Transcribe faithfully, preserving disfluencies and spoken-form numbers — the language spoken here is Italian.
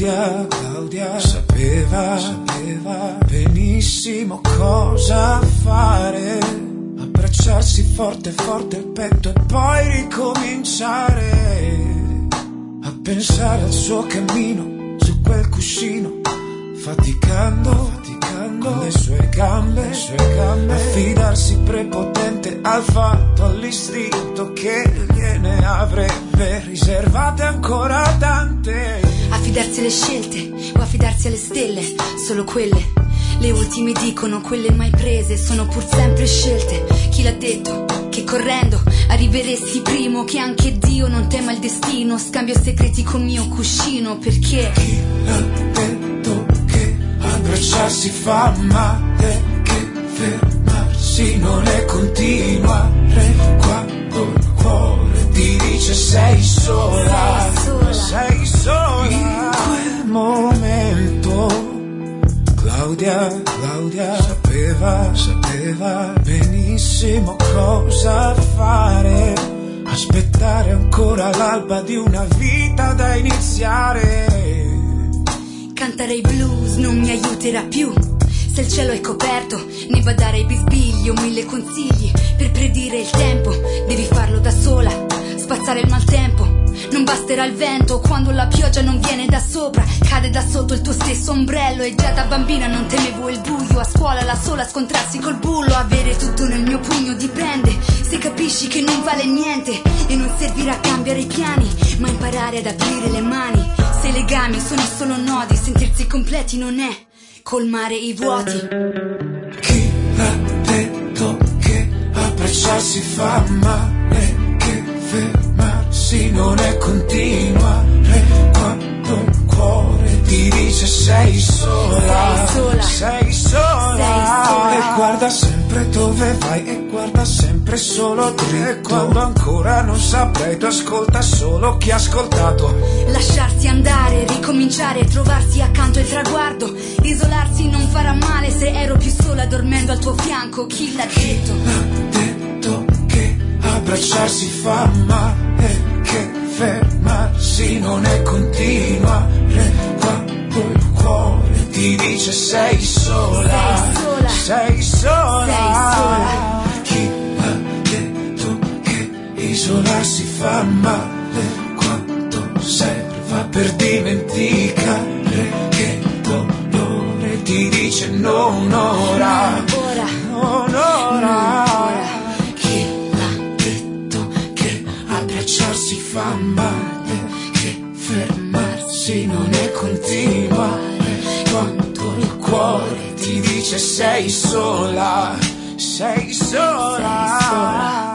Claudia, Claudia sapeva, sapeva benissimo cosa fare, abbracciarsi forte forte il petto e poi ricominciare a pensare al suo cammino su quel cuscino, faticando, faticando con le sue gambe, le sue gambe, affidarsi prepotente al fatto, all'istinto che gliene avrebbe riservate ancora tante. Affidarsi alle scelte o affidarsi alle stelle, solo quelle, le ultime dicono, quelle mai prese sono pur sempre scelte. Chi l'ha detto? Che correndo arriveresti primo, che anche Dio non tema il destino, scambio segreti col mio cuscino, perché chi l'ha detto che abbracciarsi fa male, che fermarsi non è continuare quando il cuore ti dice sei sola, sei sola, sei sola. In quel momento Claudia, Claudia sapeva, sapeva benissimo cosa fare, aspettare ancora l'alba di una vita da iniziare. Cantare i blues non mi aiuterà più, se il cielo è coperto ne va a dare i bisbigli o mille consigli per predire il tempo, devi farlo da sola, spazzare il maltempo. Non basterà il vento quando la pioggia non viene da sopra, cade da sotto il tuo stesso ombrello. E già da bambina non temevo il buio, a scuola la sola scontrarsi col bullo. Avere tutto nel mio pugno dipende, se capisci che non vale niente e non servirà a cambiare i piani, ma imparare ad aprire le mani. Se i legami sono solo nodi, sentirsi completi non è colmare i vuoti. Chi l'ha detto che abbracciarsi fa male, che fermarsi non è continuare quando il cuore ti dice sei sola, sei sola, sei sola, sei sola. E guarda sempre dove vai e guarda sempre solo dritto, e quando ancora non saprei tu ascolta solo chi ha ascoltato. Lasciarsi andare, ricominciare, trovarsi accanto al traguardo, isolarsi non farà male se ero più sola dormendo al tuo fianco. Chi l'ha detto? L'ha detto che abbracciarsi fa male, che fermarsi non è continuare quando il cuore ti dice sei sola, sei sola, sei sola, sei sola. Chi l'ha detto che isolarsi fa male quando serva per dimenticare, che il dolore ti dice non ora, non ora, non ora. Abbracciarsi fa male, che fermarsi non è continuare quando il cuore ti dice sei sola, sei sola, sei sola.